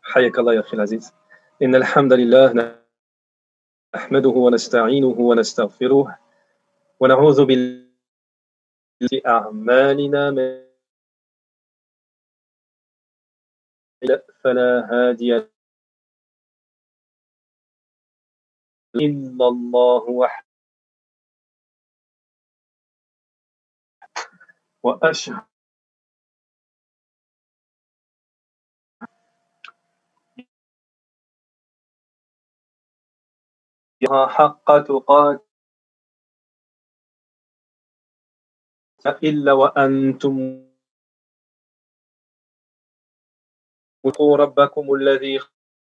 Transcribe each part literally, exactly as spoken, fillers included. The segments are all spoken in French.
حياك الله يا أخي العزيز. إن الحمد لله نحمده ونستعينه ونستغفره ونعوذ بالله من أعمالنا من فلا هادي له إلا الله وحده وأشهد حق تقاته إلا وأنتم اتقوا ربكم الذي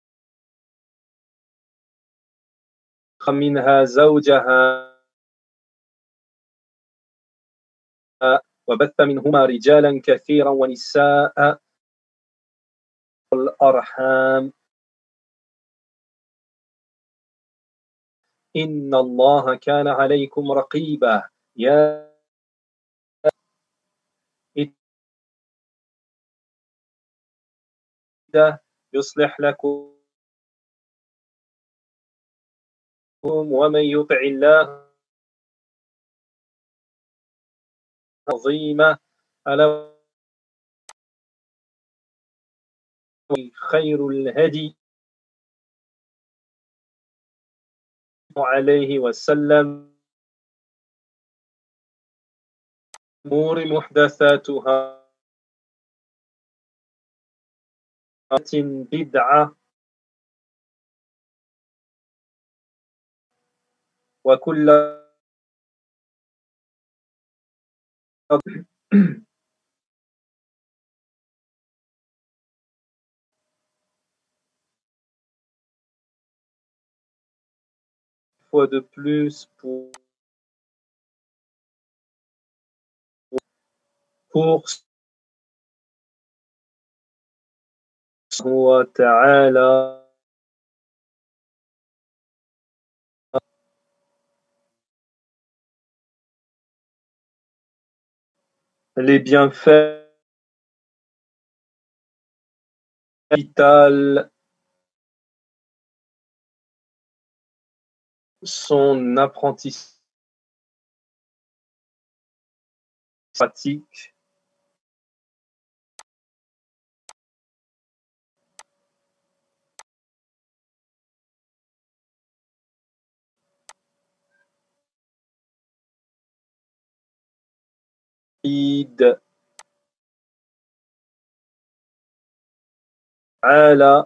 خلق منها زوجها وبث منهما رجالا كثيرا ونساء الأرحام إن الله كان عليكم رقيبا يا يصلح لكم ومن يطع الله عظيما ألا خير الهدي عليه وسلم أمور محدثاتها بدعة وكل fois de plus pour pour wa ta'ala les bienfaits vitaux, son apprentissage pratique على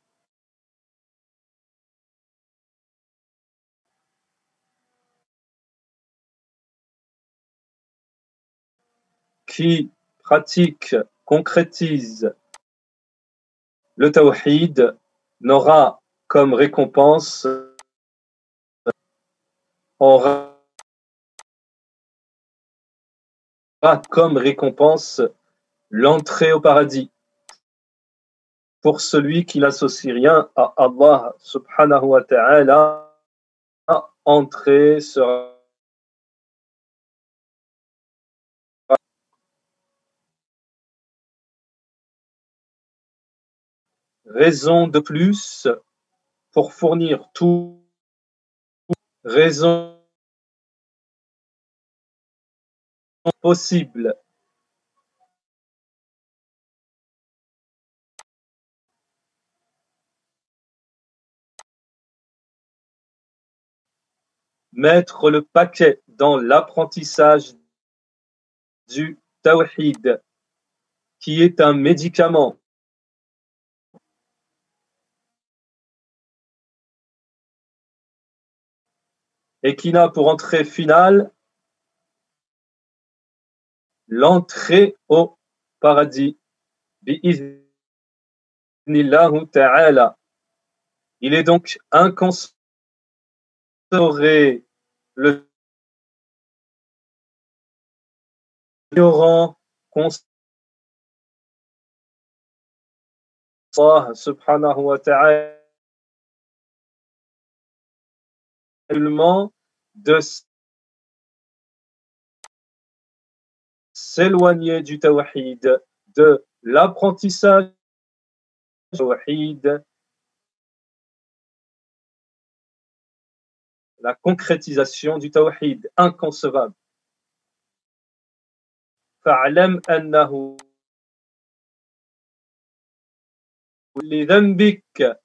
qui pratique, concrétise le tawhid n'aura comme récompense aura comme récompense l'entrée au paradis. Pour celui qui n'associe rien à Allah subhanahu wa ta'ala, entrer sera raison de plus pour fournir tout, raison possible mettre le paquet dans l'apprentissage du tawhid, qui est un médicament et qui n'a pour entrée finale l'entrée au paradis. Bi'idhnillahu ta'ala. Il est donc inconcevable le ignorant Allah subhanahu wa ta'ala de s'éloigner du tawhid, de l'apprentissage tawhid, la concrétisation du tawhid, inconcevable. فاعلم أنه لذنبك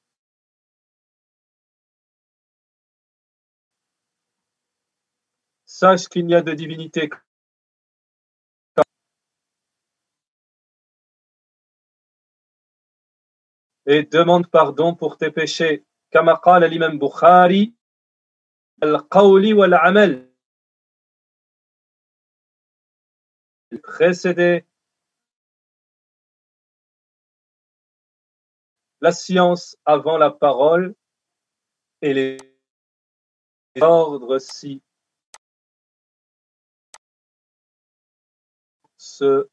sache qu'il n'y a de divinité et demande pardon pour tes péchés. كما قال الإمام بخاري القول والعمل précédé la science avant la parole et les ordres si ce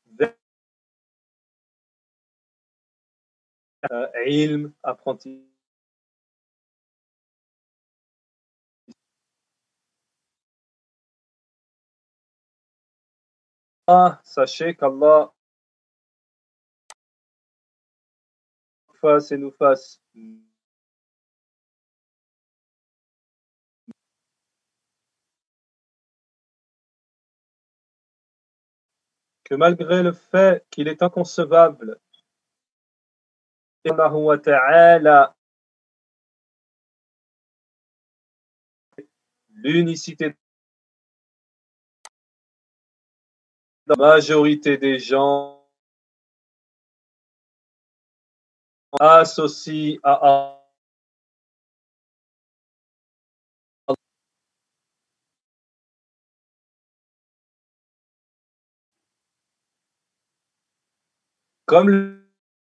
euh, ilm, apprenti. Ah, sachez qu'Allah fasse et nous fasse que malgré le fait qu'il est inconcevable, l'unicité de la majorité des gens associent à Allah comme le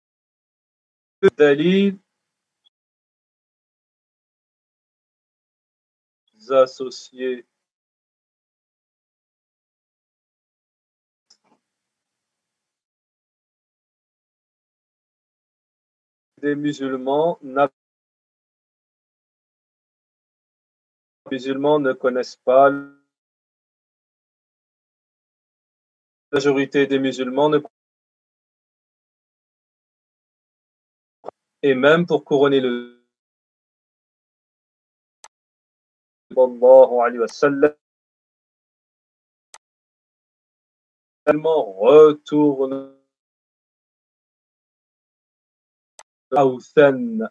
dalil associés des musulmans, les musulmans ne connaissent pas, la majorité des musulmans ne et même pour couronner le sallallahu alayhi wa sallam retourne Awthan.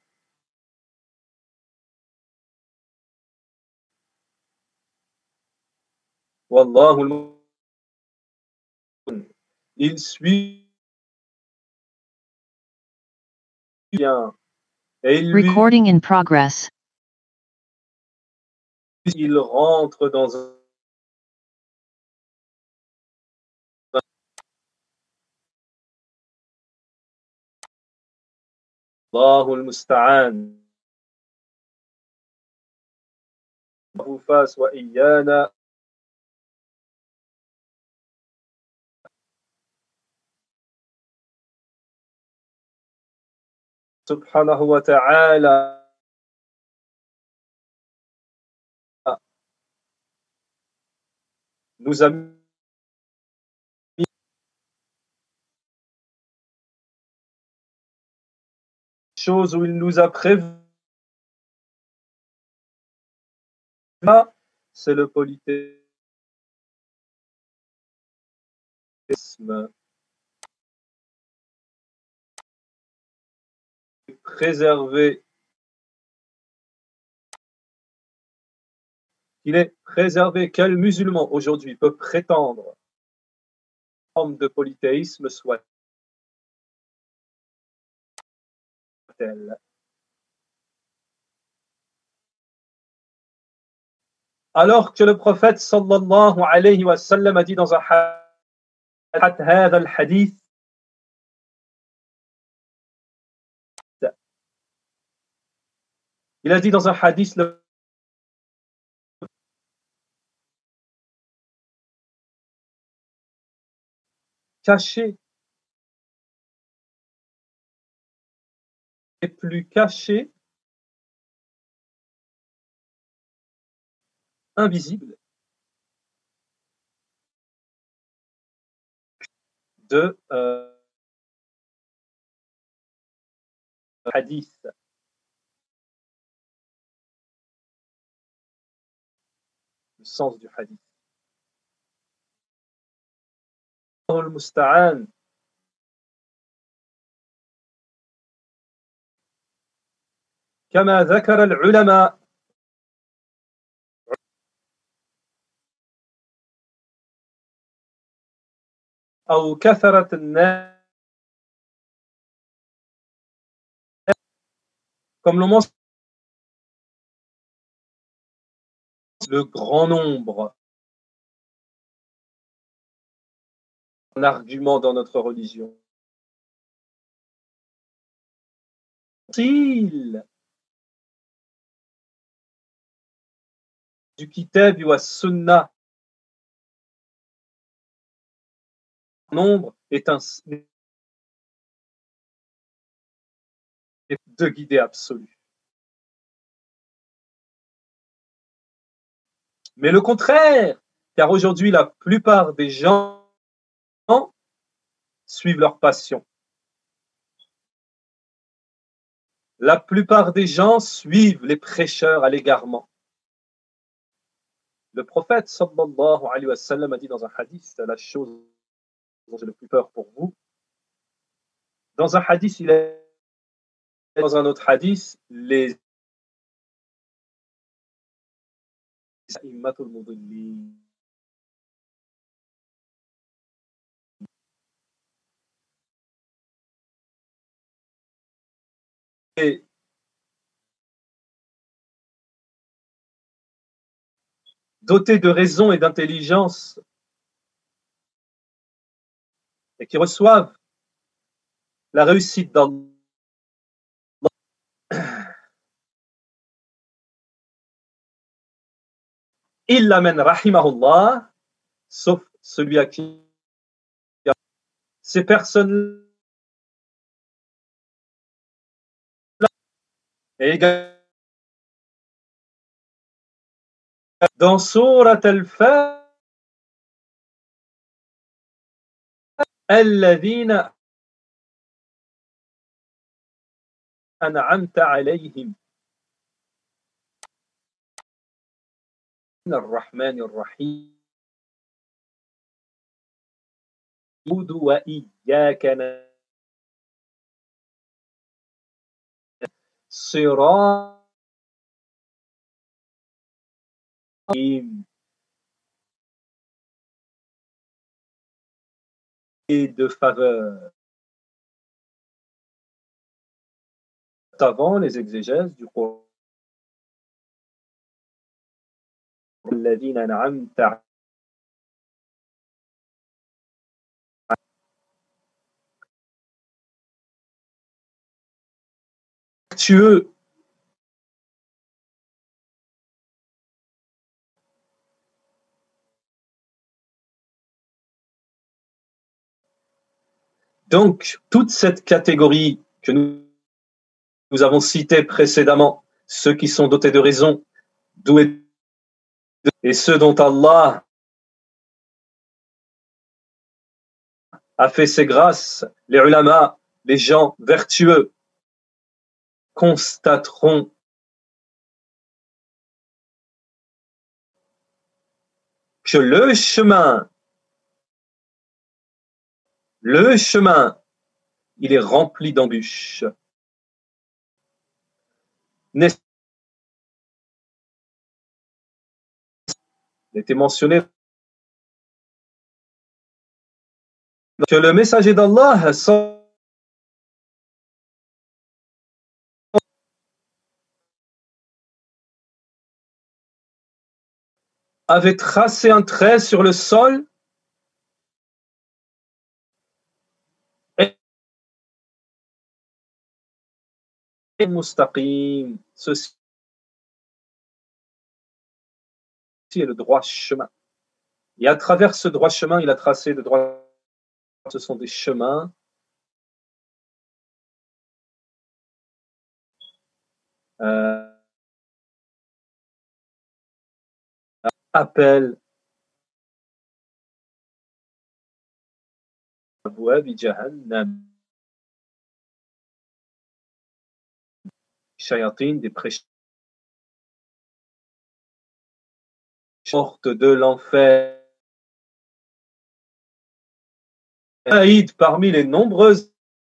Wallahu il suit bien et il lui, Recording in progress. il rentre dans un Allahu al-musta'an wa iyana subhanahu wa ta'ala nous a mis chose où il nous a prévu. C'est le polythéisme. Préservé. Il est préservé. Quel musulman aujourd'hui peut prétendre une forme de polythéisme soit-elle? Alors que le prophète sallallahu alayhi wa sallam a dit dans un hadith, il a dit dans un hadith le caché est plus caché, invisible de euh, hadith. Le sens du hadith. المستعان. كما ذكر العلماء أو كثرة الناس comme l'ont mentionné le grand nombre, un argument dans notre religion. Il du kitab ou sunnah nombre est un de guidée absolue. Mais le contraire, car aujourd'hui la plupart des gens suivent leur passion. La plupart des gens suivent les prêcheurs à l'égarement. Le prophète sallallahu alayhi wa sallam a dit dans un hadith, c'est la chose dont j'ai le plus peur pour vous. Dans un hadith, il est dans un autre hadith, les et dotés de raison et d'intelligence et qui reçoivent la réussite d'Allah. Illa man rahimahullah, sauf celui à qui ces personnes et dans Surat al-Fatiha الذين أنعمت عليهم الرحمن الرحيم وإياك صراط et de faveur. Avant les exégèses du Coran. الذين أنعمت vertueux. Donc, toute cette catégorie que nous, nous avons citée précédemment, ceux qui sont dotés de raison, doués de, et ceux dont Allah a fait ses grâces, les ulama, les gens vertueux, constateront que le chemin, le chemin, il est rempli d'embûches. Il était mentionné que le messager d'Allah avait tracé un trait sur le sol et mustaqim, ceci est le droit chemin. Et à travers ce droit chemin, il a tracé de droit. Ce sont des chemins euh, appel Abwab Jahannam. shayatin, des prêcheurs portes de l'enfer. Parmi les nombreuses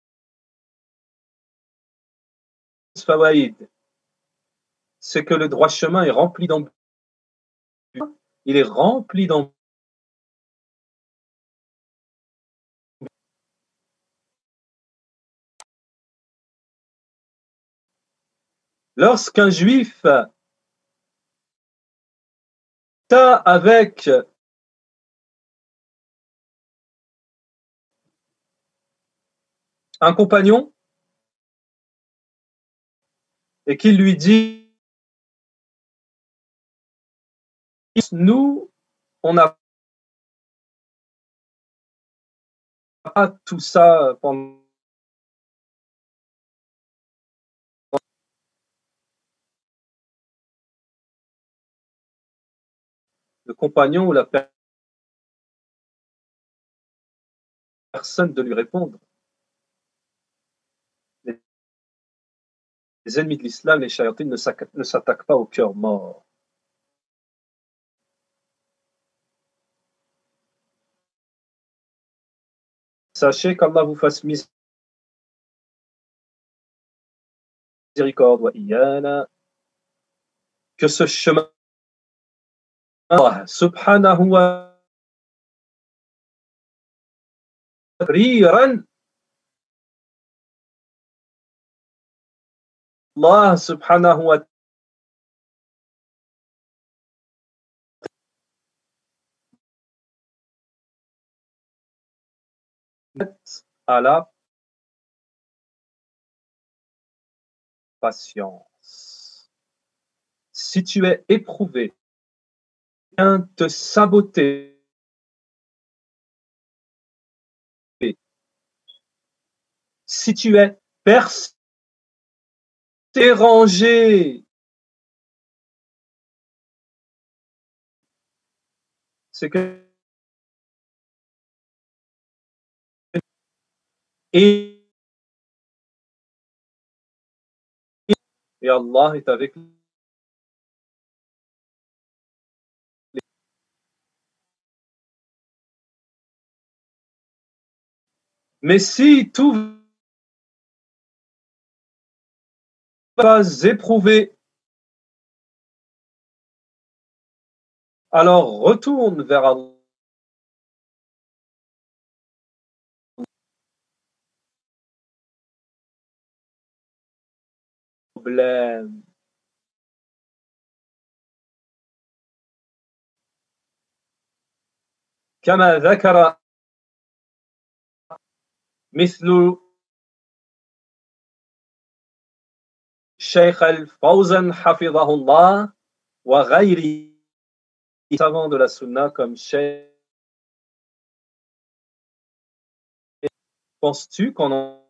fawaïd, c'est que le droit chemin est rempli d'embûches. Il est rempli d'embûches. Lorsqu'un juif t'a avec un compagnon et qu'il lui dit: nous, on n'a pas tout ça pendant le compagnon ou la personne de lui répondre. Les ennemis de l'islam, les shayatines, ne s'attaquent pas au cœur mort. Sachez qu'Allah vous fasse miséricorde, wa iyana, que ce chemin, Allah subhanahu wa ta'ala, Allah subhanahu wa ta'ala à la patience. Si tu es éprouvé, viens te saboter, si tu es persécuté, dérangé, c'est que et, et Allah est avec lui. Mais si tout va éprouver, alors retourne vers Allah. Problème. كما ذكر مثل Cheikh Al-Fawzan حفظه الله وغيره savants de la sunna comme Cheikh. Penses-tu qu'en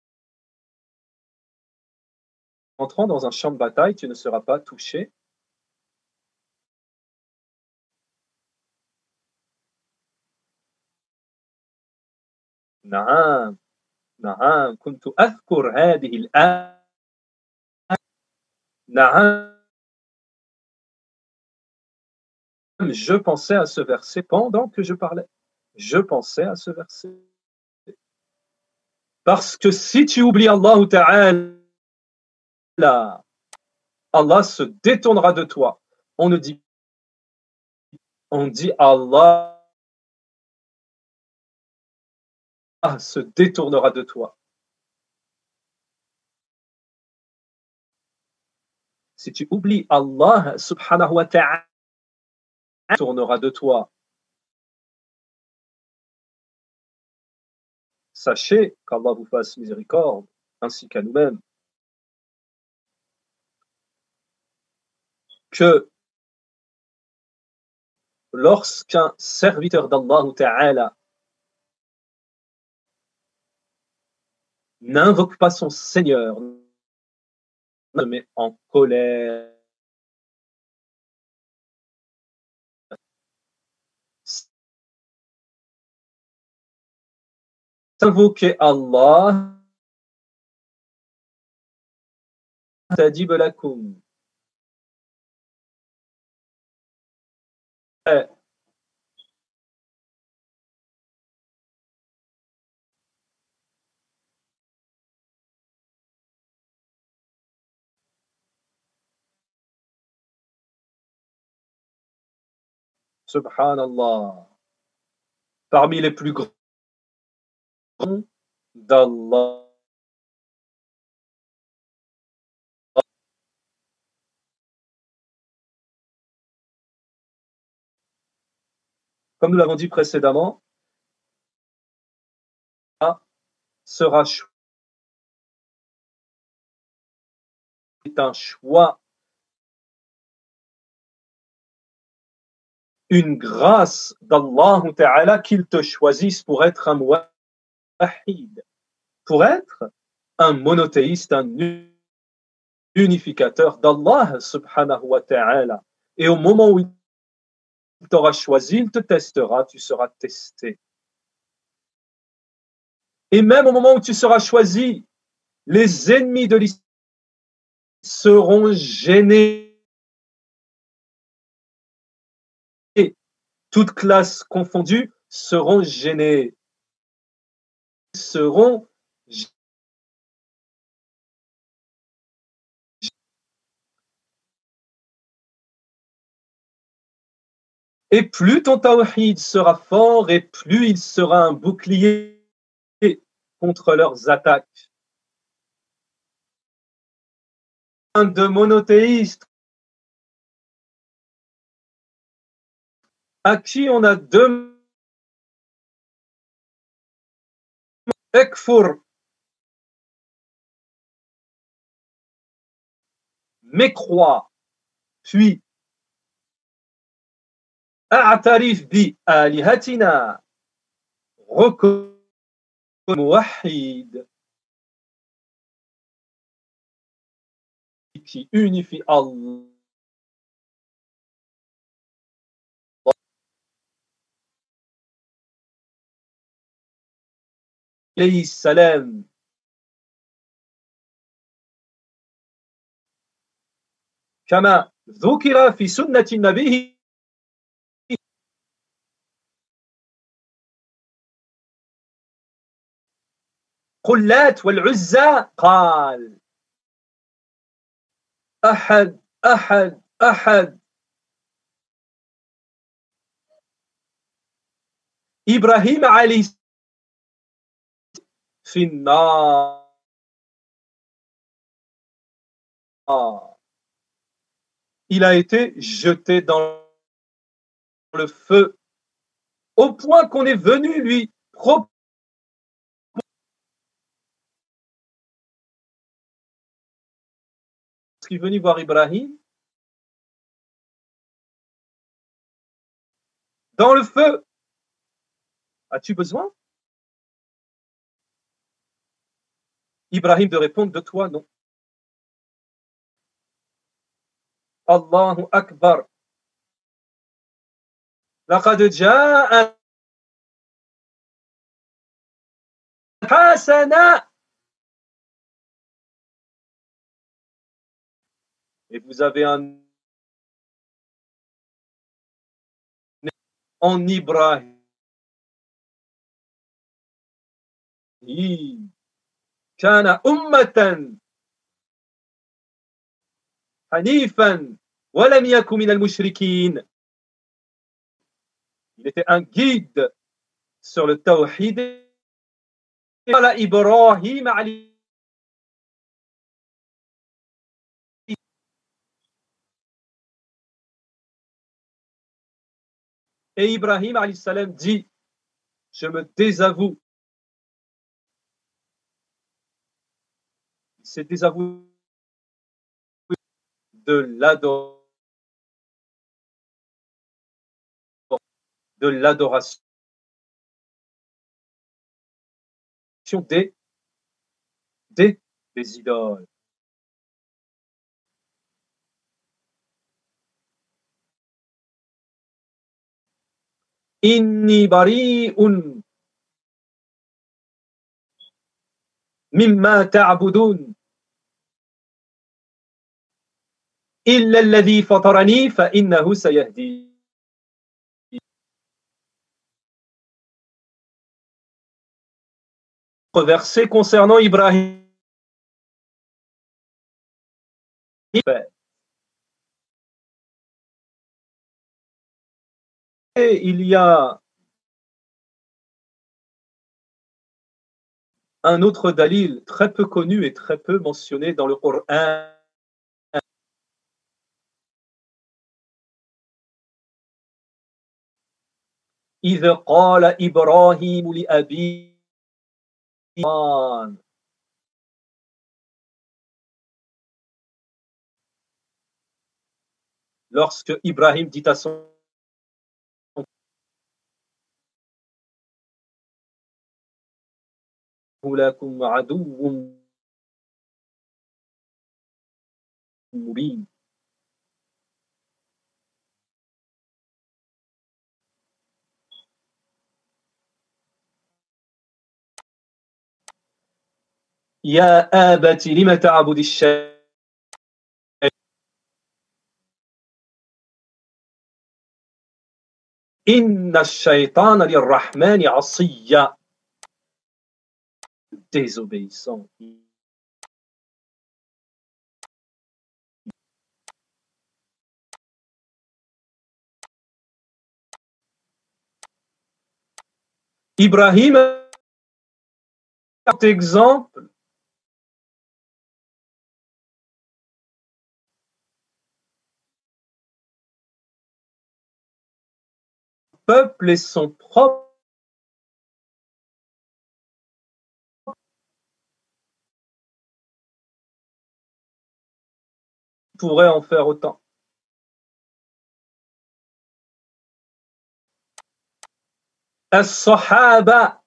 entrant dans un champ de bataille, tu ne seras pas touché? نعم نعم كنت أذكر هذه الآية. نعم je pensais à ce verset pendant que je parlais. Je pensais à ce verset. Parce que si tu oublies Allah Ta'ala, Allah se détournera de toi. On ne dit, on dit Allah se détournera de toi. Si tu oublies Allah subhanahu wa ta'ala, tournera de toi. Sachez qu'Allah vous fasse miséricorde, ainsi qu'à nous-mêmes, que lorsqu'un serviteur d'Allah Ta'ala n'invoque pas son Seigneur, se met en colère, invoquer Allah أستجب لكم. Subhanallah. Parmi les plus grands d'Allah. Comme nous l'avons dit précédemment, sera est un choix, une grâce d'Allah Ta'ala qu'il te choisisse pour être un muwahhid, pour être un monothéiste, un unificateur d'Allah subhanahu wa ta'ala. Et au moment où il t'aura choisi, il te testera, tu seras testé. Et même au moment où tu seras choisi, les ennemis de l'islam seront gênés. Toutes classes confondues seront gênées. Seront gênées. Et plus ton tawhid sera fort, et plus il sera un bouclier contre leurs attaques. Un de monothéistes à qui on a deux ekfur, mécroit, puis a'tarif bi alihatina, reconnaît muwahhid, qui unifie Allah. Alayhi salam. كما ذكر في سنة النبي قلات والعزى قال أحد أحد أحد إبراهيم عليه في النار. Il a été jeté dans le feu au point qu'on est venu lui proposer qui est venu voir Ibrahim dans le feu. As-tu besoin? Ibrahim de répondre, de toi, non. Allahu Akbar. لقد جاء حسنا. Et vous avez un en Ibrahim. كان أمة حنيفا ولم يكن من المشركين. Il était un guide sur le tawhid. قال إبراهيم عليه Et Ibrahim alayhi salam dit, je me désavoue. Il s'est désavoué de l'adoration, de l'adoration des, des, des idoles. Inni bari'un mimma ta'budun. إلا الذي فطرني فإنه سيهدي. Verset concernant Ibrahim. Et il y a un autre dalil très peu connu et très peu mentionné dans le Coran. إذ قال إبراهيم لأبيه lorsque Ibrahim dit à son لكم عدو مبين. يا آبت لم تعبد الشيطان إن الشيطان للرحمن عصي. Désobéissant. Ibrahim, exemple, peuple et son propre pourrait en faire autant. As-Sahaba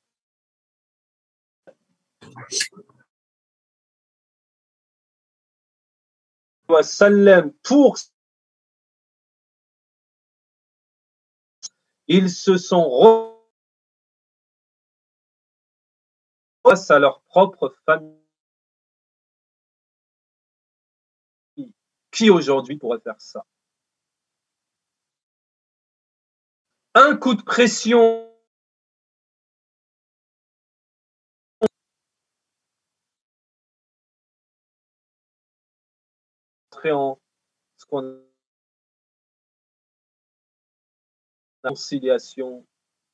pour ils se sont face à leur propre famille. Qui aujourd'hui pourrait faire ça? Un coup de pression en ce qu'on a conciliation.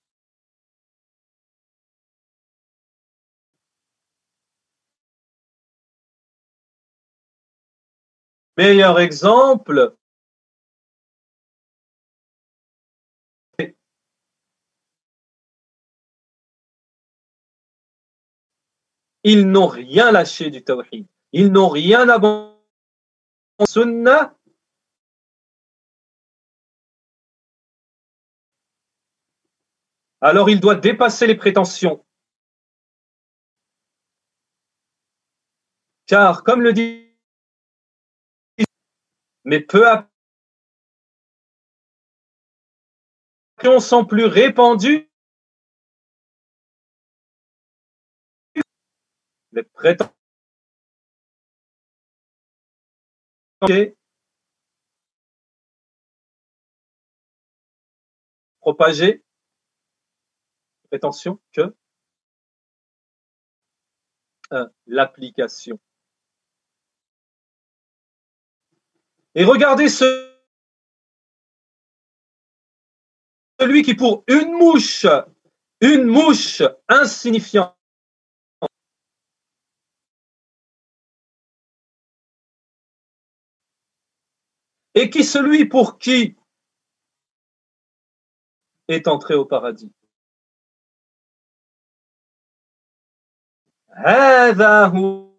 Meilleur exemple, ils n'ont rien lâché du tawhid. Ils n'ont rien abandonné au sunnah. Alors il doit dépasser les prétentions. Car, comme le dit, mais peu à peu sont plus répandus les prétentions propagées, prétention que euh, l'application. Et regardez ce, celui qui pour une mouche, une mouche insignifiante, et qui celui pour qui est entré au paradis. هذا هو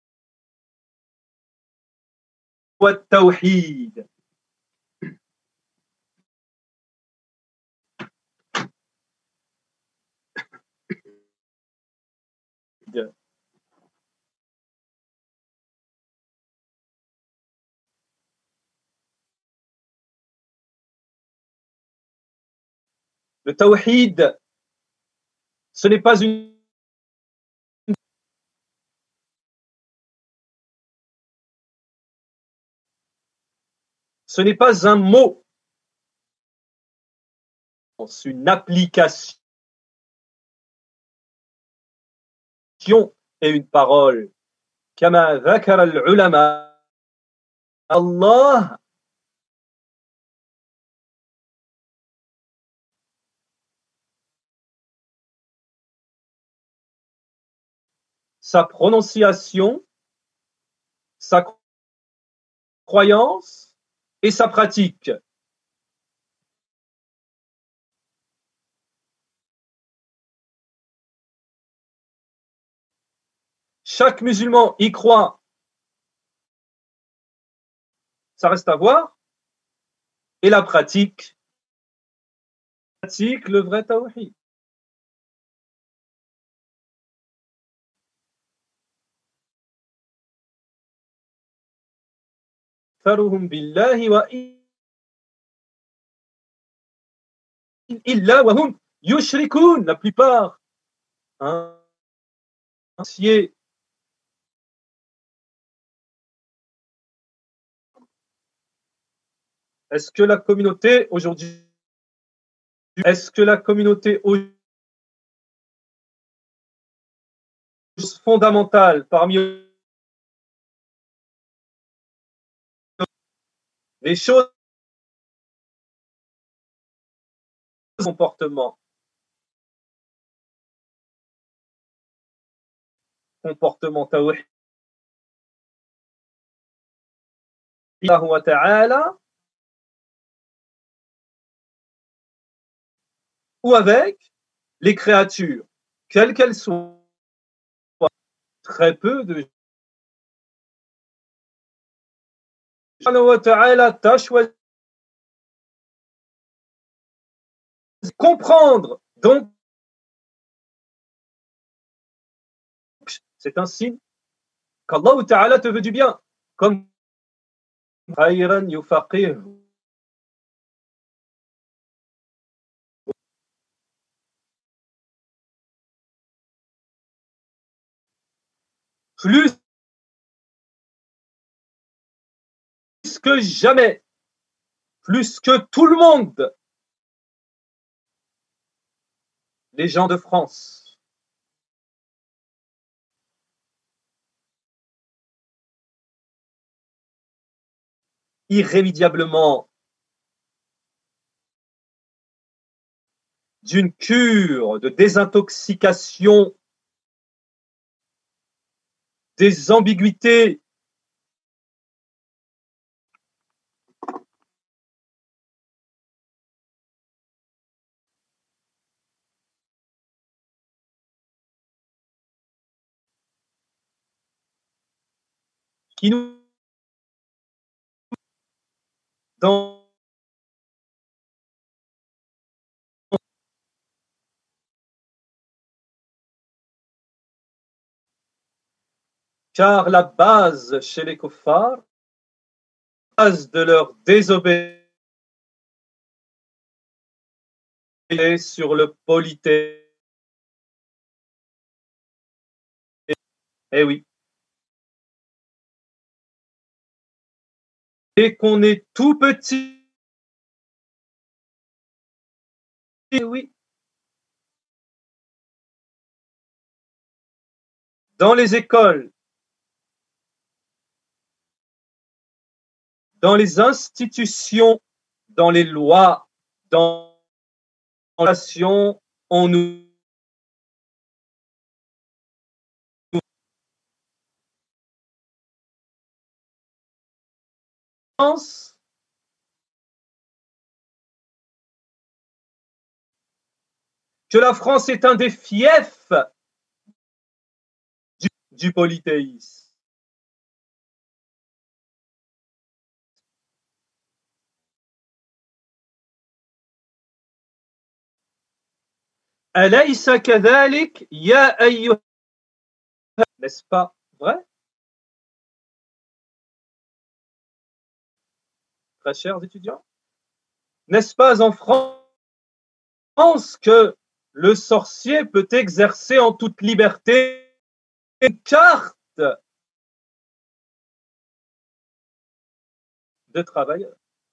التوحيد. Le tawhid, ce n'est pas une Ce n'est pas un mot, c'est une application et une parole. كما ذكر العلماء Allah sa prononciation, sa croyance et sa pratique. Chaque musulman y croit. Ça reste à voir. Et la pratique, pratique le vrai tawhid. Faruhum billahi wa illa wa hum yushrikun. La plupart, hein, est-ce que la communauté aujourd'hui, est-ce que la communauté aujourd'hui fondamentale parmi les choses, comportement, comportement tawhid, Allah wa ta'ala, ou avec les créatures, quelles qu'elles soient. Très peu de Allah wa ta'ala t'a choisi comprendre. Donc, c'est un signe qu'Allah ta'ala te veut du bien. Comme khayran yufaqih. Plus que jamais, plus que tout le monde, les gens de France, irrémédiablement d'une cure de désintoxication des ambiguïtés qui nous dans car la base chez les kuffars, la base de leur désobéissance est sur le polythéisme. Eh oui. Et qu'on est tout petit, eh oui, dans les écoles, dans les institutions, dans les lois, dans les relations, on nous pense que la France est un des fiefs du, du polythéisme. Alaysa kadhalik ya ayyuha, n'est-ce pas vrai? Très chers étudiants, n'est-ce pas en France que le sorcier peut exercer en toute liberté une carte de travailleur?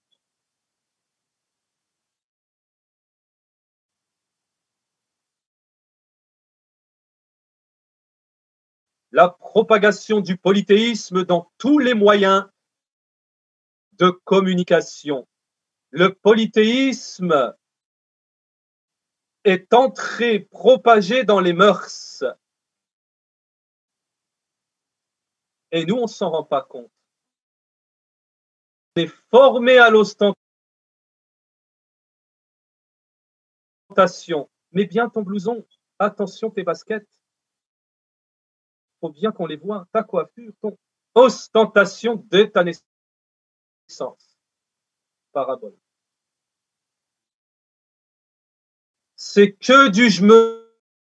la propagation du polythéisme dans tous les moyens de communication. Le polythéisme est entré, propagé dans les mœurs. Et nous, on ne s'en rend pas compte. On est formé à l'ostentation. Mets bien ton blouson. Attention tes baskets. Il faut bien qu'on les voit. Ta coiffure, ton ostentation dès ta naissance. Parabole. C'est que du je me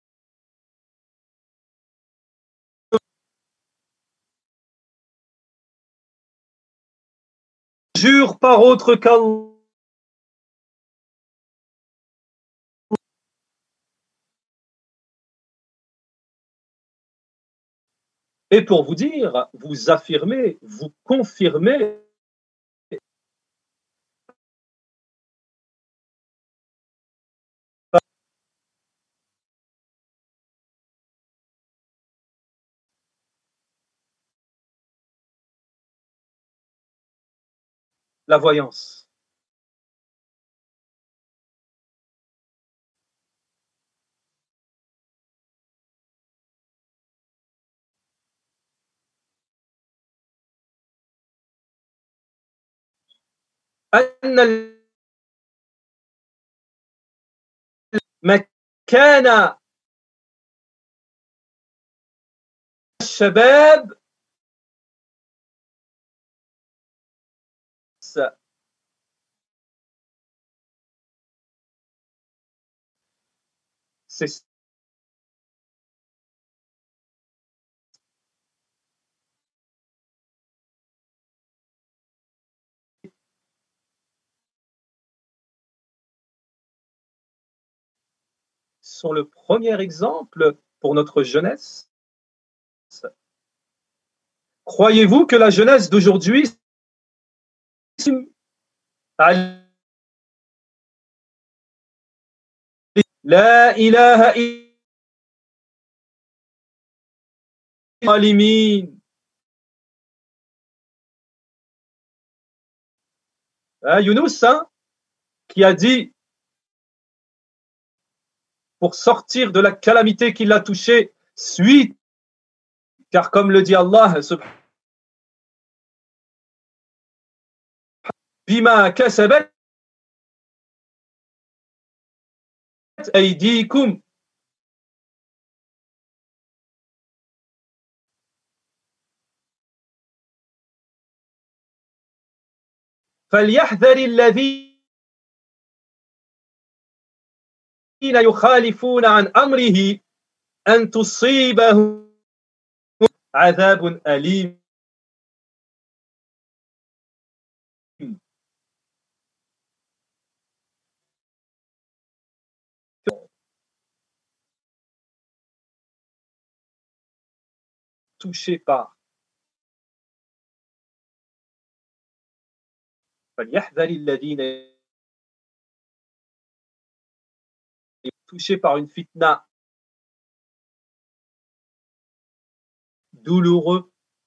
jure par autre qu'Allah. Et pour vous dire, vous affirmez, vous confirmez la voyance. أن مكان الشباب c'est sont le premier exemple pour notre jeunesse. Croyez-vous que la jeunesse d'aujourd'hui La ilaha illallah hein, Younous, hein, qui a dit pour sortir de la calamité qui l'a touché, suite, car comme le dit Allah, bima kasabat aydikum. فليحذر الذين يخالفون عن أمره أن تصيبهم عذاب أليم. Touché par فليحذر الذين touché par une fitna douloureux.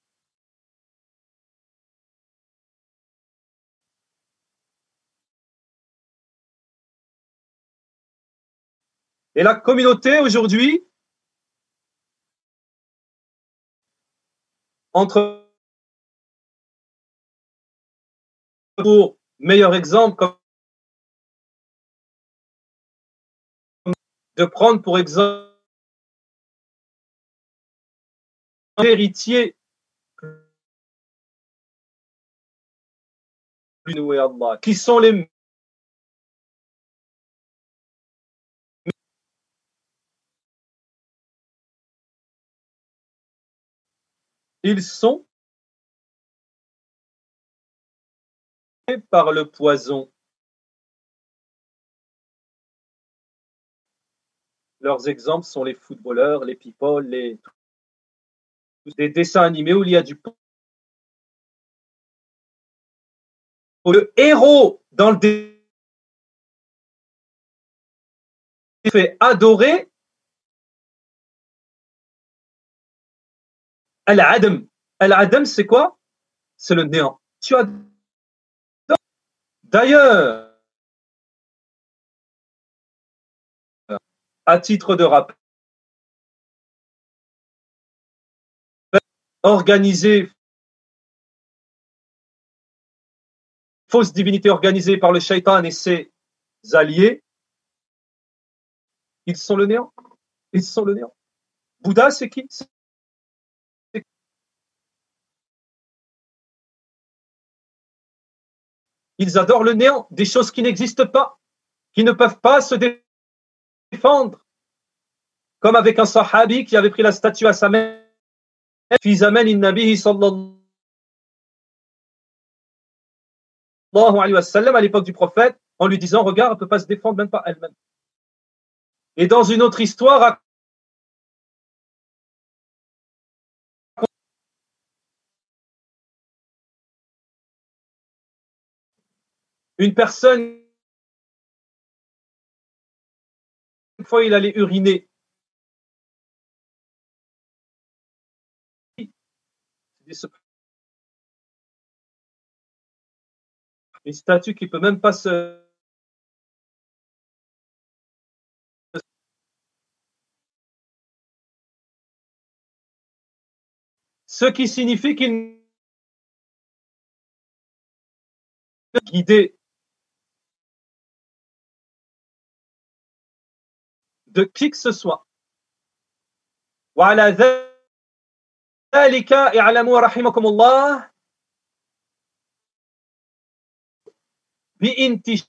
Et la communauté aujourd'hui, entre pour meilleur exemple, comme de prendre pour exemple l'héritier Allah, qui sont les ils sont par le poison. Leurs exemples sont les footballeurs, les people, les des dessins animés où il y a du le héros dans le dessin fait adorer Al-Adam. Al-Adam, c'est quoi? C'est le néant. Tu as d'ailleurs, à titre de rappel, organisé, fausse divinité organisée par le shaitan et ses alliés, ils sont le néant. Ils sont le néant. Bouddha, c'est qui? Ils adorent le néant, des choses qui n'existent pas, qui ne peuvent pas se défendre. Comme avec un sahabi qui avait pris la statue à sa mère, fi zaman in-nabi sallallahu alayhi wa sallam, à l'époque du prophète, en lui disant, regarde, elle ne peut pas se défendre, même pas elle-même. Et dans une autre histoire, une personne, une fois il allait uriner, une statue qui ne peut même pas se... Ce qui signifie qu'il ne guidé de qui que ce soit. وعلى ذلك اعلموا رحمكم الله بانتشار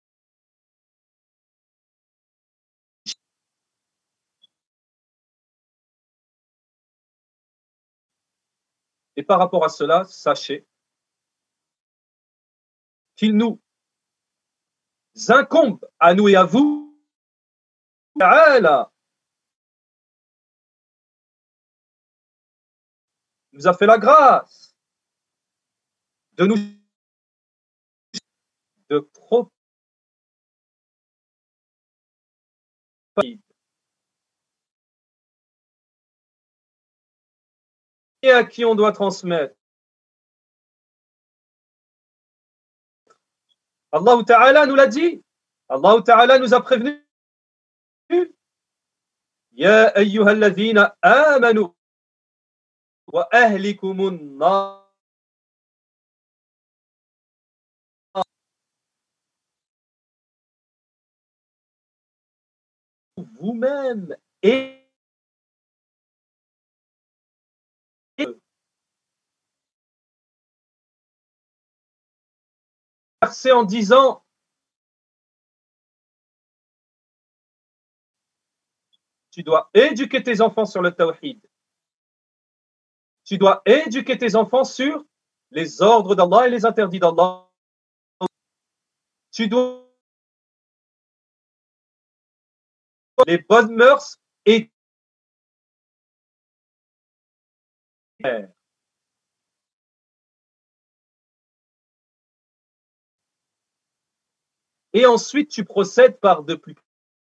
Et par rapport à cela, sachez qu'il nous incombe à nous et à vous nous a fait la grâce de nous de trop et à qui on doit transmettre. Allah Ta'ala nous l'a dit. Allah Ta'ala nous a prévenu. Ya ayyuhalladhina amanu wa ahlikumun nar. Vous-même et en disant tu dois éduquer tes enfants sur le tawhid. Tu dois éduquer tes enfants sur les ordres d'Allah et les interdits d'Allah. Tu dois les bonnes mœurs et et ensuite tu procèdes par de plus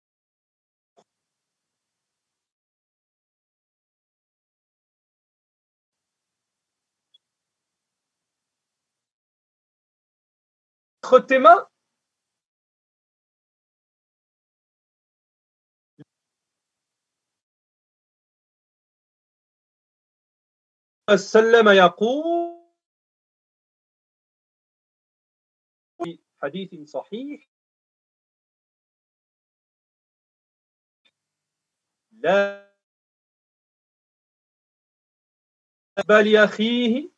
entre tes mains. وسلم يقول في حديث صحيح لا بل أخيه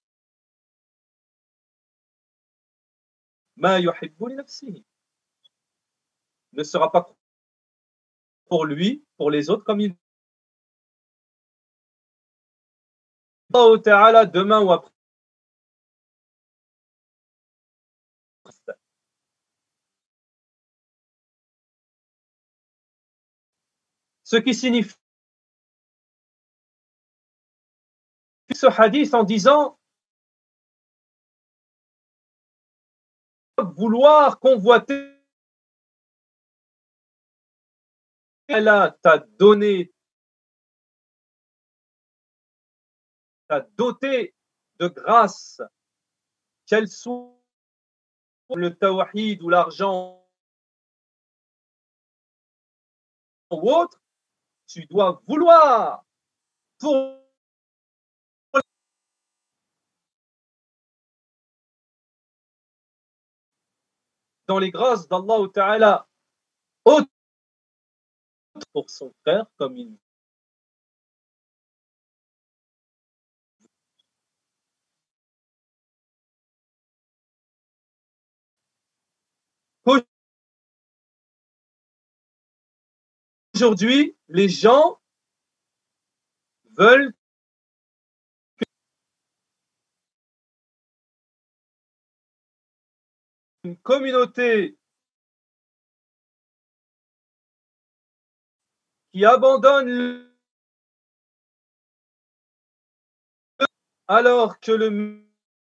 ما يحب لنفسه. Ne sera pas pour lui, pour les autres comme il Allah Ta'ala demain ou après. Ce qui signifie ce hadith en disant vouloir convoiter, elle t'a donné t'a doté de grâce, qu'elles soient le tawhid ou l'argent ou autre, tu dois vouloir pour dans les grâces d'Allah Ta'ala autre pour son frère comme il aujourd'hui les gens veulent une communauté qui abandonne le... alors que le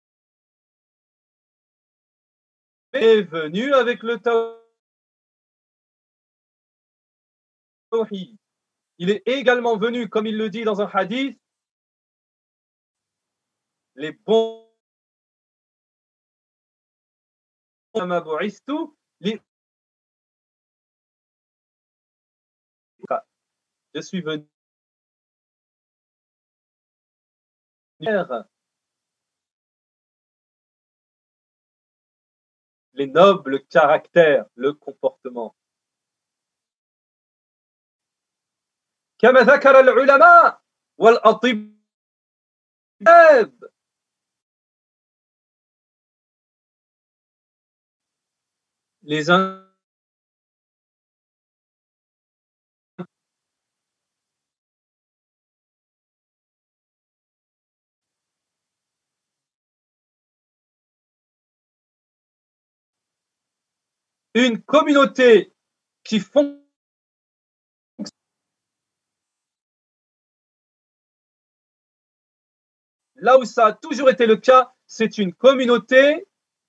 est venu avec le tawhid. Il est également venu, comme il le dit dans un hadith, les bons les... je suis venu les nobles caractères, le comportement. كما ذكر العلماء والأطباء les uns une communauté qui font là où ça a toujours été le cas, c'est une communauté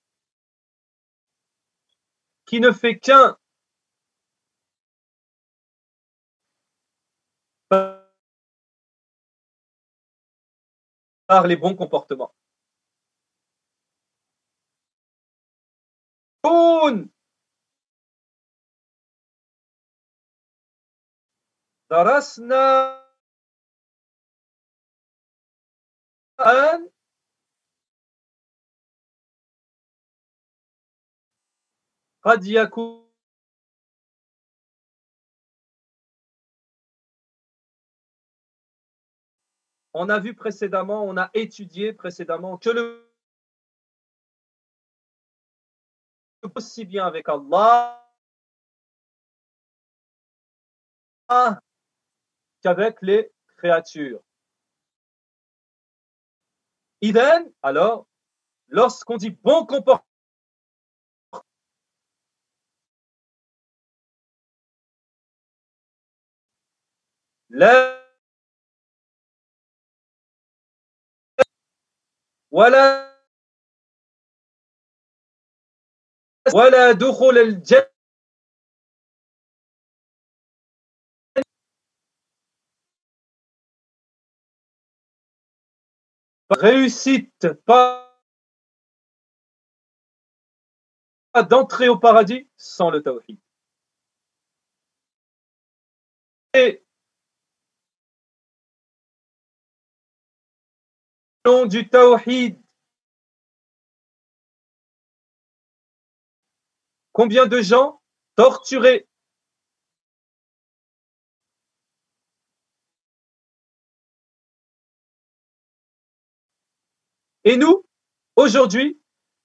qui ne fait qu'un par les bons comportements. درسنا الآن قد يكون on a vu précédemment, on a étudié précédemment que le aussi bien avec Allah qu'avec les créatures. Idem, alors, lorsqu'on dit bon comportement, la ولا ولا دخول الجنة réussite, pas d'entrer au paradis sans le tawhid. Et au nom du tawhid, combien de gens torturés, et nous, aujourd'hui,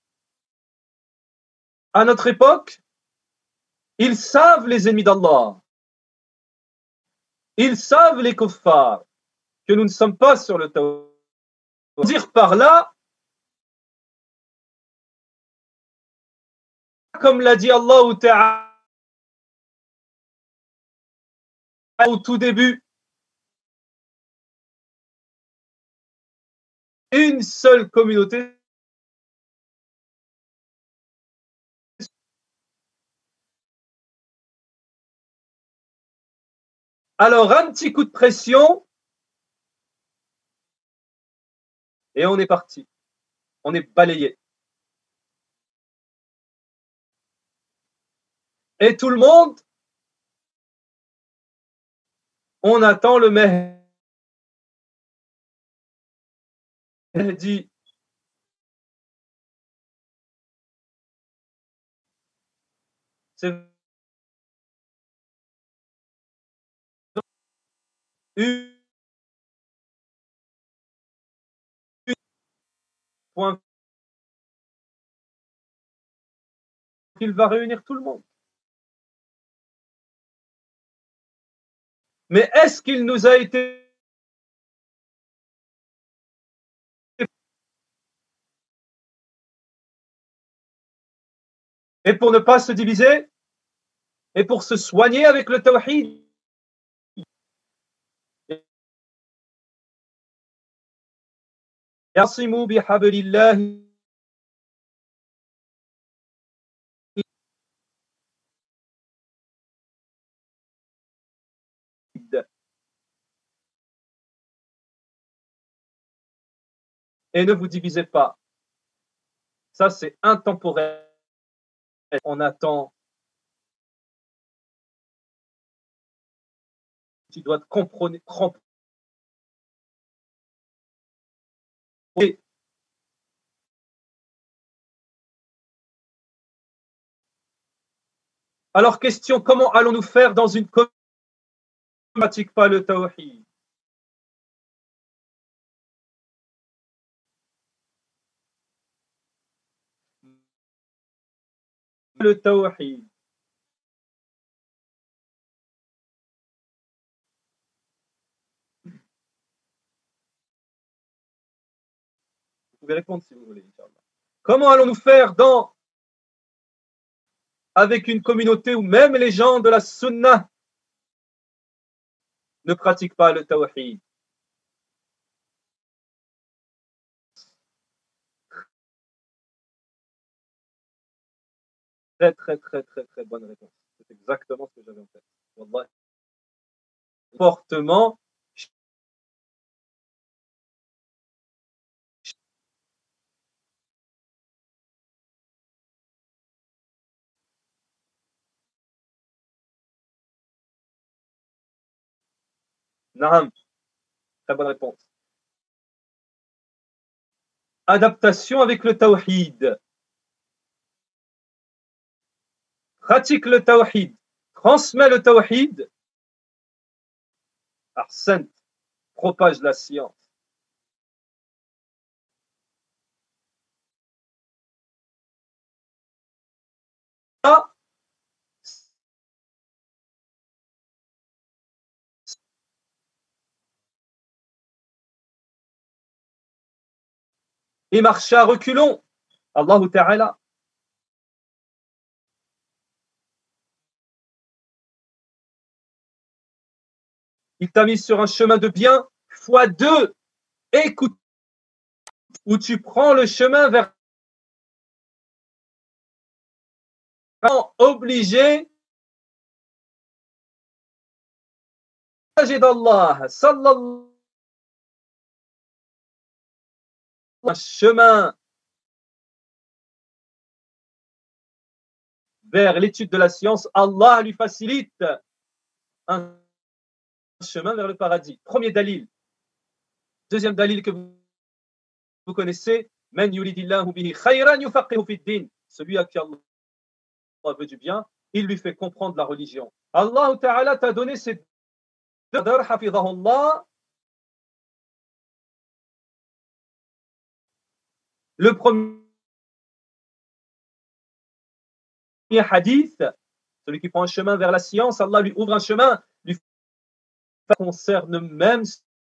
à notre époque, ils savent les ennemis d'Allah. Ils savent les kuffars, que nous ne sommes pas sur le tawhid. Dire par là, comme l'a dit Allah Ta'ala au tout début, une seule communauté. Alors, un petit coup de pression Et on est parti. On est balayé. Et tout le monde, on attend le Mahdi. C'est une point qu'il va réunir tout le monde. Mais est-ce qu'il nous a été et pour ne pas se diviser et pour se soigner avec le tawhid? Yasimu bihablillahi et ne vous divisez pas. Ça, c'est intemporel. On attend. Tu dois te comprendre. Alors, question, comment allons-nous faire dans une communauté qui ne pratique pas le tawhid? Le tawhid. Vous pouvez répondre si vous voulez. Comment allons-nous faire dans avec une communauté où même les gens de la sunna ne pratiquent pas le tawhid? Très, très, très, très, très bonne réponse. C'est exactement ce que j'avais en tête. Wallah. Fortement. Naam. Très bonne réponse. Adaptation avec le tawhid. Pratique le tawhid. Transmet le tawhid. Arsène propage la science. Ah, il marcha à reculons. Allahu Ta'ala. Il t'a mis sur un chemin de bien, fois deux. Écoute, où tu prends le chemin vers obligé d'Allah, sallallahu un chemin vers l'étude de la science, Allah lui facilite un chemin vers le paradis. Premier dalil. Deuxième dalil que vous, vous connaissez, Man yuridillahu bihi khayran yufaqihu fid din. Celui à qui Allah veut du bien, il lui fait comprendre la religion. Allah Ta'ala t'a donné ces deux qadar, hafidhahullah. Le premier hadith, celui qui prend un chemin vers la science, Allah lui ouvre un chemin, lui concerne même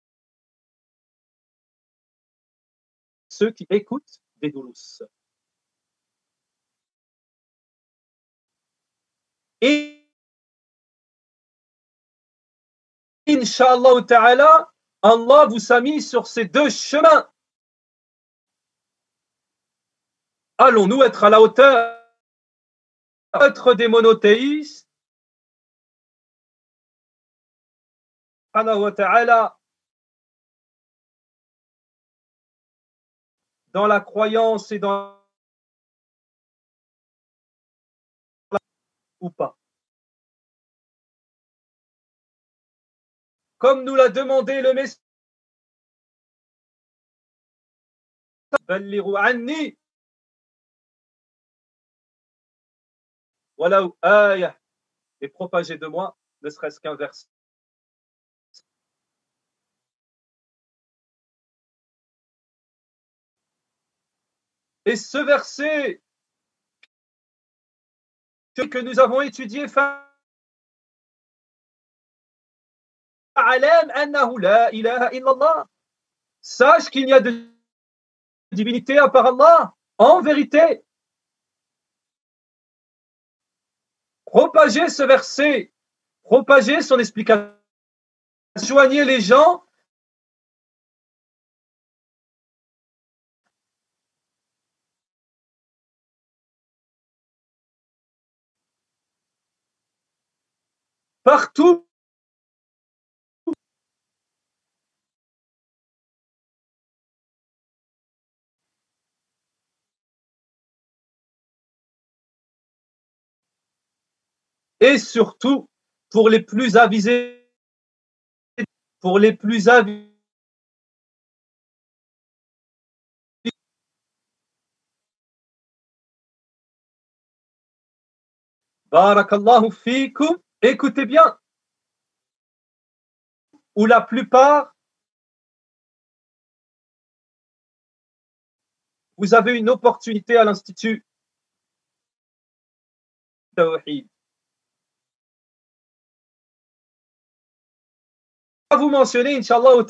ceux qui écoutent des doulous. Et Inch'Allah Ta'ala, Allah vous a mis sur ces deux chemins. Allons-nous être à la hauteur, être des monothéistes? Subhanahu wa ta'ala dans la croyance et dans la... ou pas. Comme nous l'a demandé le message, بلغوا عني ولو آية, et propagez de moi ne serait-ce qu'un verset. Et ce verset que nous avons étudié, sache qu'il n'y a de divinité à part Allah. En vérité, propagez ce verset, propagez son explication, joignez les gens. Partout. Et surtout, pour les plus avisés, pour les plus avisés, Barakallahu fikum, écoutez bien, où la plupart, vous avez une opportunité à l'Institut Tawhid. Je vais vous mentionner, Inch'Allah,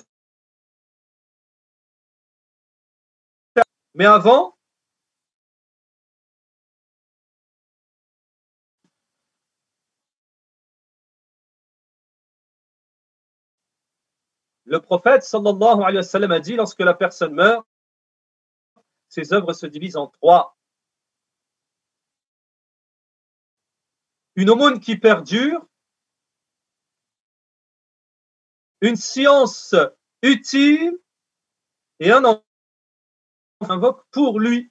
mais avant, le prophète sallallahu alayhi wa sallam a dit, lorsque la personne meurt, ses œuvres se divisent en trois. Une aumône qui perdure, une science utile et un enfant invoque pour lui.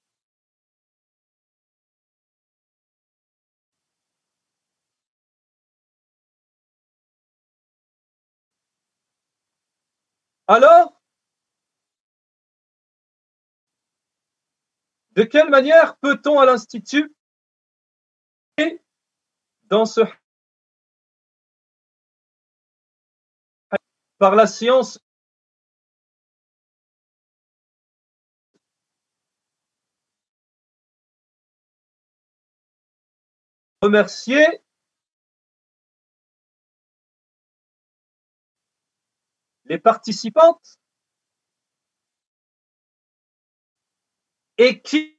Alors, de quelle manière peut-on à l'Institut et dans ce par la science remercier les participantes et qui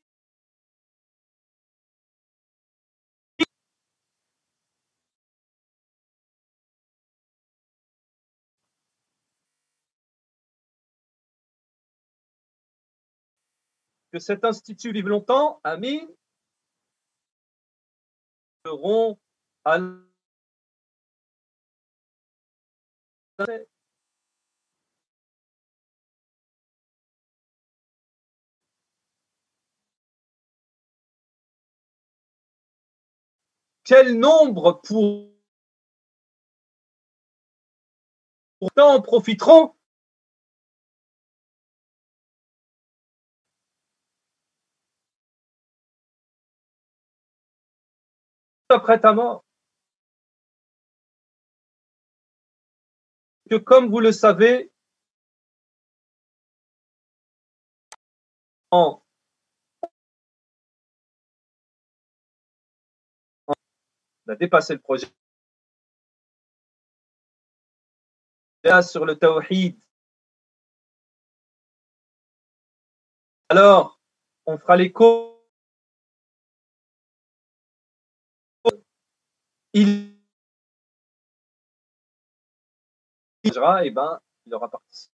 que cet institut vive longtemps, amin, seront à quel nombre pour pourtant en profiteront après ta mort. Que comme vous le savez, en, en on a dépassé le projet sur le tawhid. Alors, on fera l'écho. Il et ben, il aura participé.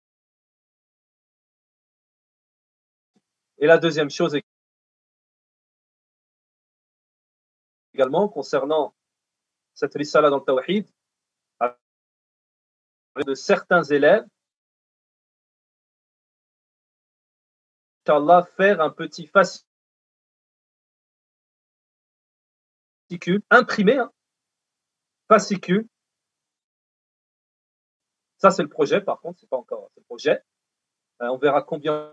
Et la deuxième chose également concernant cette risala dans le tawhid, de certains élèves Inch'Allah, faire un petit fascicule imprimé, hein, fascicule. Ça, c'est le projet, par contre, c'est pas encore le projet. Euh, on verra combien.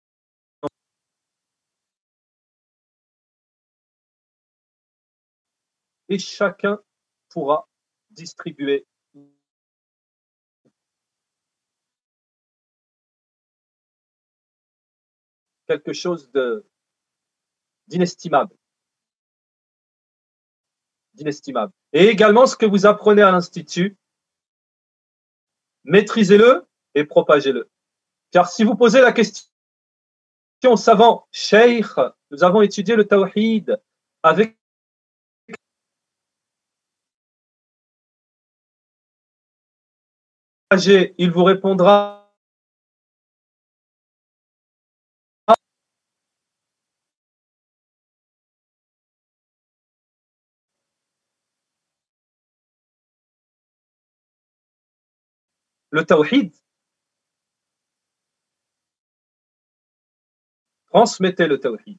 Et chacun pourra distribuer quelque chose de d'inestimable. D'inestimable. Et également, ce que vous apprenez à l'Institut, maîtrisez-le et propagez-le. Car si vous posez la question aux savants, Cheikh, nous avons étudié le tawhid avec il vous répondra le tawhid. Transmettez le tawhid.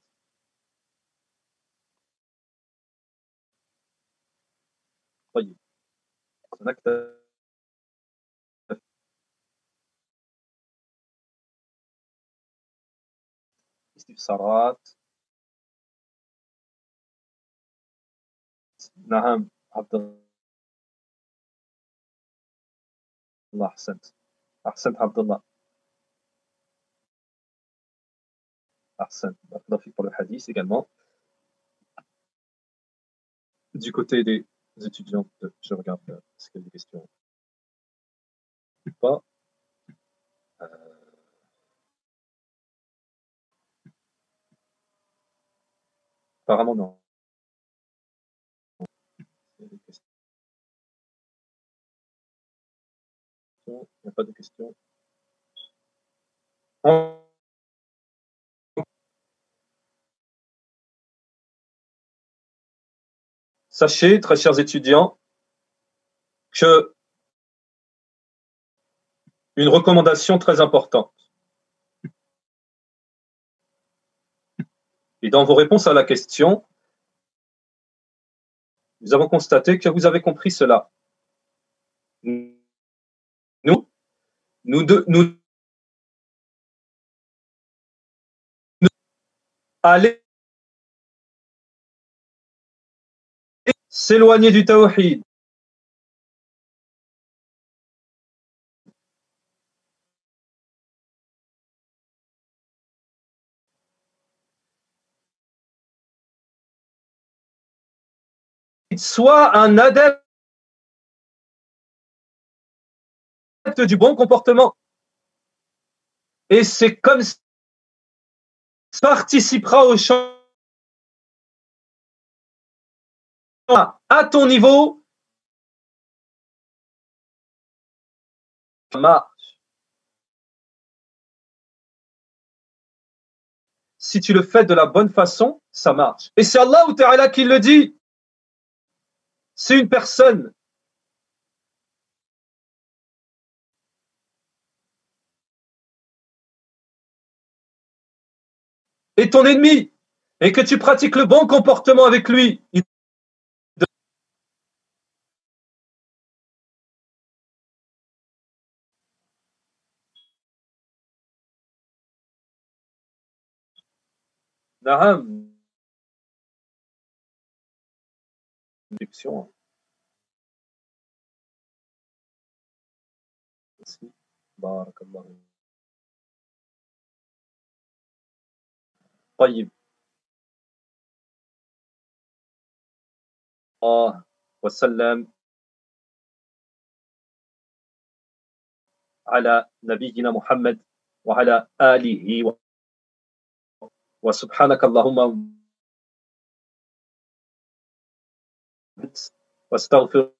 طيب هناك استفسارات. نعم عبد الله أحسنت أحسنت عبد الله أحسنت بارك الله فيك pour le hadith également. Du côté des étudiants, je regarde est-ce qu'il y a des questions ou pas. Euh... Apparemment non. Il y a des questions. Il n'y a pas de questions. On... Sachez, très chers étudiants, que une recommandation très importante. Et dans vos réponses à la question, nous avons constaté que vous avez compris cela. Nous, nous, de, nous, nous aller s'éloigner du tawhid. Soit un adepte du bon comportement. Et c'est comme ça participera au changement à ton niveau. Ça marche. Si tu le fais de la bonne façon, ça marche. Et c'est Allah Ta'ala qui le dit. C'est une personne et ton ennemi, et que tu pratiques le bon comportement avec lui. Naham. Merci. Barakallah. طيب. الله وسلم على نبينا محمد وعلى آله وسبحانك اللهم واستغفر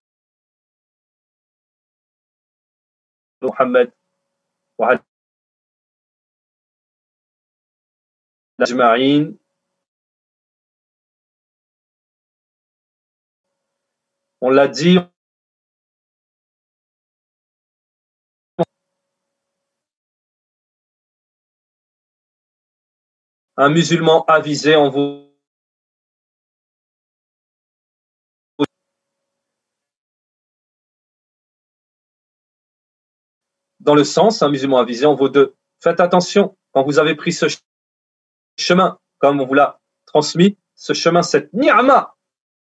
محمد وعلى أجمعين. On l'a dit, Un musulman avisé en vous dans le sens, un musulman avisé en vaut deux. Faites attention, quand vous avez pris ce chemin, comme on vous l'a transmis, ce chemin, cette ni'ma,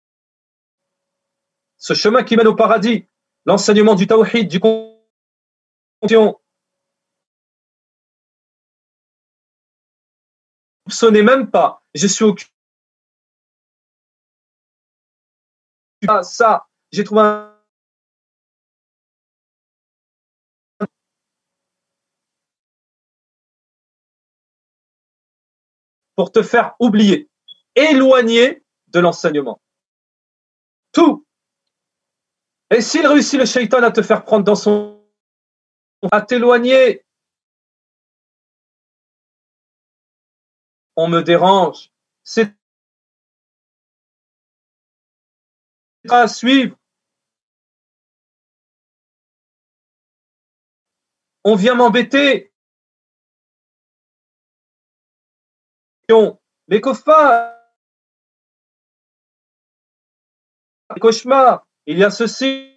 ce chemin qui mène au paradis, l'enseignement du tawhid, du confiance, ce n'est même pas, je suis au ah, ça, j'ai trouvé un pour te faire oublier, éloigner de l'enseignement. Tout. Et s'il réussit le shaitan à te faire prendre dans son... à t'éloigner, on me dérange, c'est à suivre. On vient m'embêter. Les koffars, les cauchemars, il y a ceci.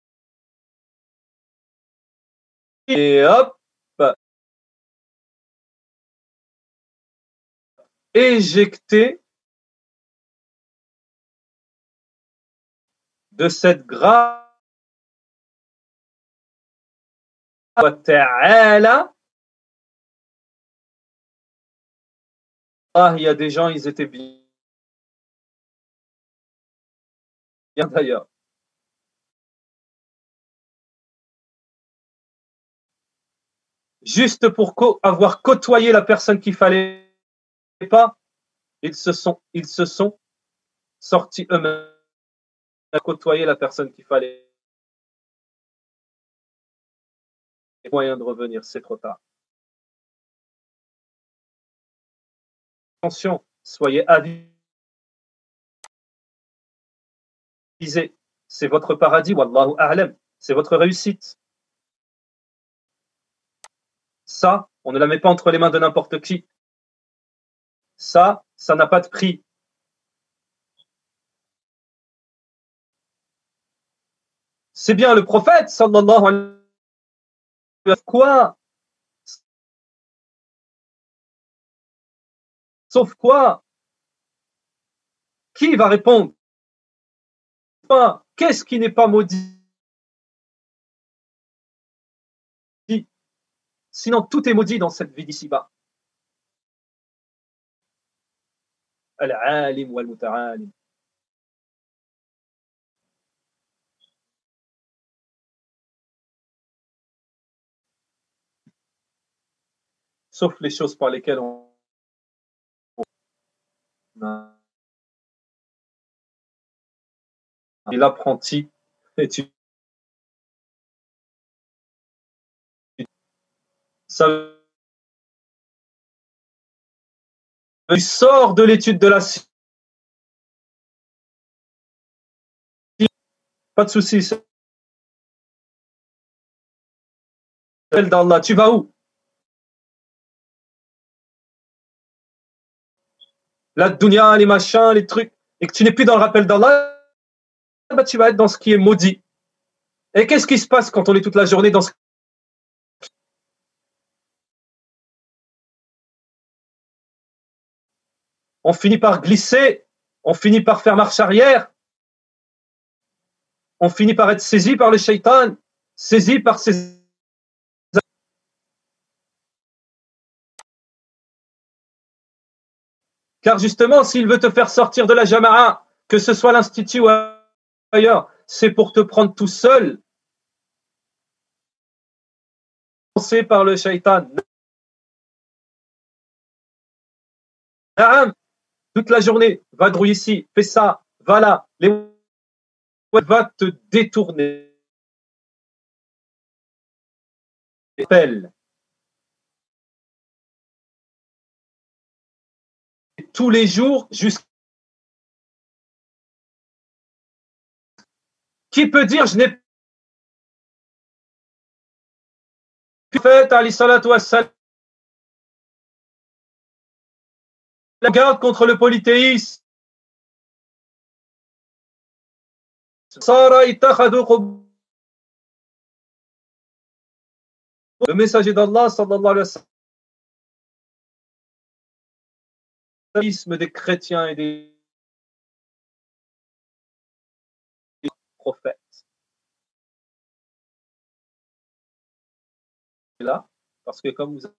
Et hop, éjecté de cette grâce. Ah, il y a des gens, ils étaient bien, bien d'ailleurs. Juste pour co- avoir côtoyé la personne qu'il fallait pas, ils se sont, ils se sont sortis eux-mêmes à côtoyer la personne qu'il fallait. Les moyens de revenir, c'est trop tard. Attention, soyez avisés. C'est votre paradis, wallahu a'lam. C'est votre réussite. Ça, on ne la met pas entre les mains de n'importe qui. Ça, ça n'a pas de prix. C'est bien le prophète, sallallahu alayhi wa sallam. Quoi? Sauf quoi? Qui va répondre? Qu'est-ce qui n'est pas maudit? Sinon, tout est maudit dans cette vie d'ici-bas. Al-alim wal-muta'alim. Sauf les choses par lesquelles on... Et l'apprenti, et tu... ça... tu sors de l'étude de la science. Pas de souci. D'Allah, tu vas où? La dunya, les machins, les trucs, et que tu n'es plus dans le rappel d'Allah, bah, tu vas être dans ce qui est maudit. Et qu'est-ce qui se passe quand on est toute la journée dans ce... On finit par glisser, on finit par faire marche arrière, on finit par être saisi par le shaitan, saisi par ses... Car justement, s'il veut te faire sortir de la jama'a, que ce soit l'institut ou ailleurs, c'est pour te prendre tout seul. Pensé par le shaitan. Toute la journée, va drouiller ici, fais ça, va là, les... va te détourner. Appelle. Tous les jours, jusqu'à... Qui peut dire je n'ai pas fait, alayhi salatu wassalam, la garde contre le polythéisme. Le messager d'Allah, sallallahu alayhi wa sallam, des chrétiens et des prophètes. Là, parce que comme vous avez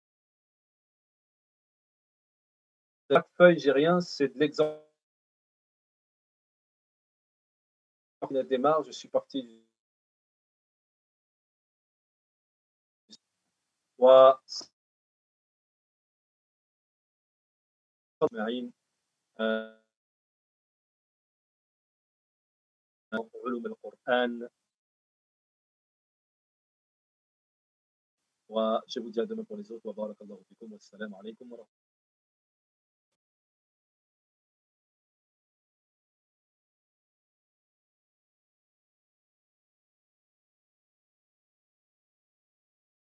chaque feuille, j'ai rien, c'est de l'exemple. La démarche, je suis parti. Wa علوم القرآن. وje vous dis à demain pour les autres. Wa barakallahu fikum. Wassalamu alaykum wa rahmatullahi.